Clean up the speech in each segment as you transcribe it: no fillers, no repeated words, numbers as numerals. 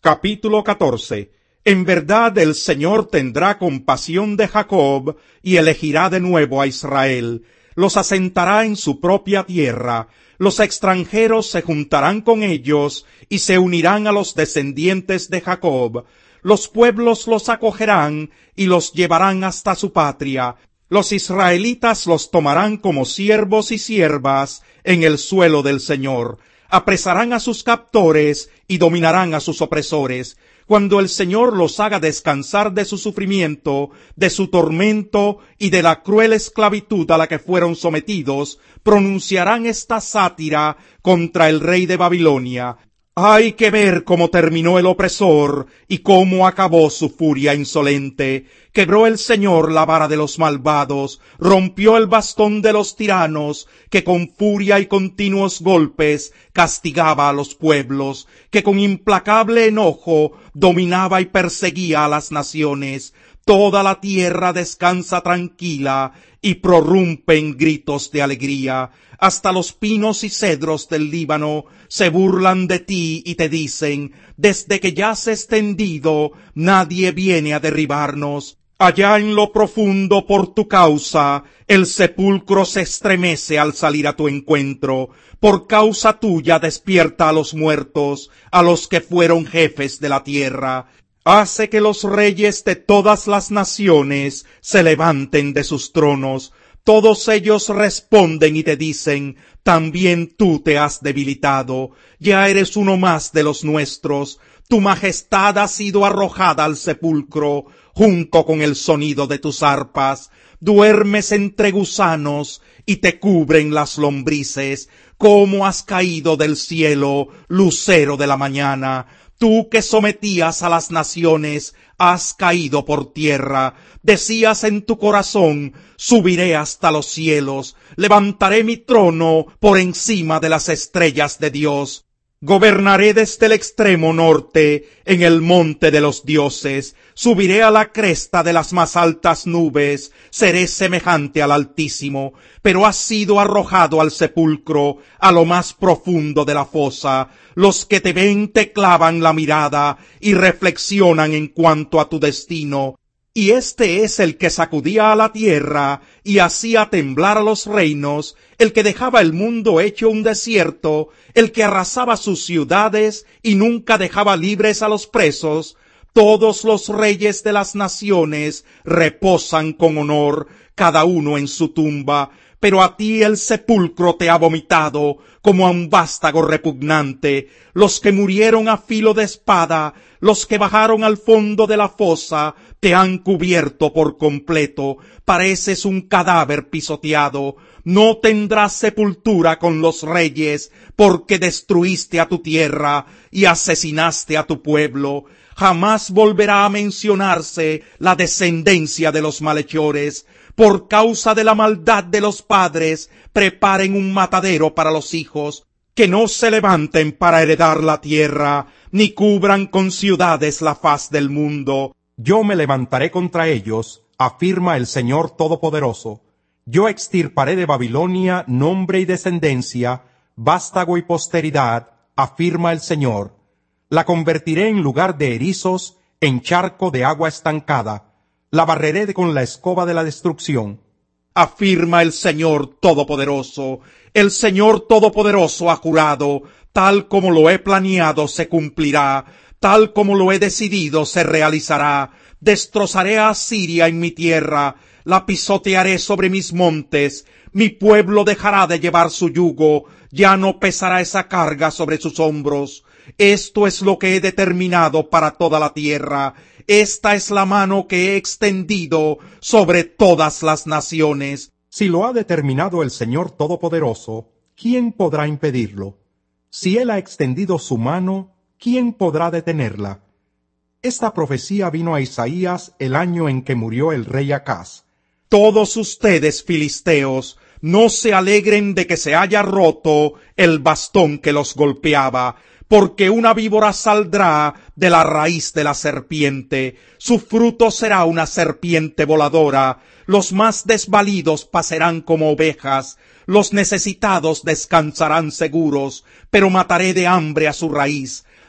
Capítulo 14. En verdad el Señor tendrá compasión de Jacob y elegirá de nuevo a Israel. Los asentará en su propia tierra. Los extranjeros se juntarán con ellos y se unirán a los descendientes de Jacob. Los pueblos los acogerán y los llevarán hasta su patria. Los israelitas los tomarán como siervos y siervas en el suelo del Señor. Apresarán a sus captores y dominarán a sus opresores. Cuando el Señor los haga descansar de su sufrimiento, de su tormento y de la cruel esclavitud a la que fueron sometidos, pronunciarán esta sátira contra el rey de Babilonia. Hay que ver cómo terminó el opresor y cómo acabó su furia insolente. Quebró el Señor la vara de los malvados, rompió el bastón de los tiranos, que con furia y continuos golpes castigaba a los pueblos, que con implacable enojo dominaba y perseguía a las naciones. Toda la tierra descansa tranquila y prorrumpe en gritos de alegría. Hasta los pinos y cedros del Líbano se burlan de ti y te dicen: desde que yaces tendido, nadie viene a derribarnos. Allá en lo profundo por tu causa, el sepulcro se estremece al salir a tu encuentro. Por causa tuya despierta a los muertos, a los que fueron jefes de la tierra. Hace que los reyes de todas las naciones se levanten de sus tronos. Todos ellos responden y te dicen: también tú te has debilitado, ya eres uno más de los nuestros. Tu majestad ha sido arrojada al sepulcro, junto con el sonido de tus arpas. Duermes entre gusanos y te cubren las lombrices. ¿Cómo has caído del cielo, lucero de la mañana? Tú que sometías a las naciones, has caído por tierra. Decías en tu corazón: subiré hasta los cielos, levantaré mi trono por encima de las estrellas de Dios. Gobernaré desde el extremo norte, en el monte de los dioses. Subiré a la cresta de las más altas nubes, seré semejante al Altísimo. Pero has sido arrojado al sepulcro, a lo más profundo de la fosa. Los que te ven te clavan la mirada y reflexionan en cuanto a tu destino. Y este es el que sacudía a la tierra y hacía temblar a los reinos, el que dejaba el mundo hecho un desierto, el que arrasaba sus ciudades y nunca dejaba libres a los presos. Todos los reyes de las naciones reposan con honor, cada uno en su tumba. Pero a ti el sepulcro te ha vomitado como a un vástago repugnante. Los que murieron a filo de espada, los que bajaron al fondo de la fosa, te han cubierto por completo. Pareces un cadáver pisoteado. No tendrás sepultura con los reyes, porque destruiste a tu tierra y asesinaste a tu pueblo. Jamás volverá a mencionarse la descendencia de los malhechores. Por causa de la maldad de los padres, preparen un matadero para los hijos, que no se levanten para heredar la tierra, ni cubran con ciudades la faz del mundo. Yo me levantaré contra ellos, afirma el Señor Todopoderoso. Yo extirparé de Babilonia nombre y descendencia, vástago y posteridad, afirma el Señor. La convertiré en lugar de erizos, en charco de agua estancada. La barreré con la escoba de la destrucción. Afirma el Señor Todopoderoso. El Señor Todopoderoso ha jurado: tal como lo he planeado se cumplirá, tal como lo he decidido se realizará. Destrozaré a Asiria en mi tierra, la pisotearé sobre mis montes. Mi pueblo dejará de llevar su yugo, ya no pesará esa carga sobre sus hombros. Esto es lo que he determinado para toda la tierra. Esta es la mano que he extendido sobre todas las naciones. Si lo ha determinado el Señor Todopoderoso, ¿quién podrá impedirlo? Si Él ha extendido su mano, ¿quién podrá detenerla? Esta profecía vino a Isaías el año en que murió el rey Acaz. Todos ustedes, filisteos, no se alegren de que se haya roto el bastón que los golpeaba, porque una víbora saldrá de la raíz de la serpiente. Su fruto será una serpiente voladora. Los más desvalidos pasarán como ovejas. Los necesitados descansarán seguros, pero mataré de hambre a su raíz.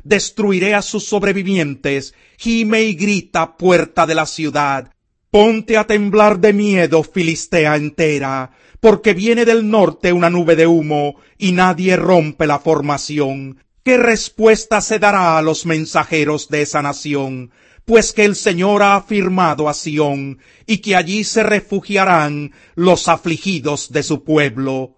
destruiré a sus sobrevivientes, gime y grita puerta de la ciudad. Ponte a temblar de miedo, Filistea entera, porque viene del norte una nube de humo, y nadie rompe la formación. ¿Qué respuesta se dará a los mensajeros de esa nación? Pues que el Señor ha afirmado a Sión, y que allí se refugiarán los afligidos de su pueblo.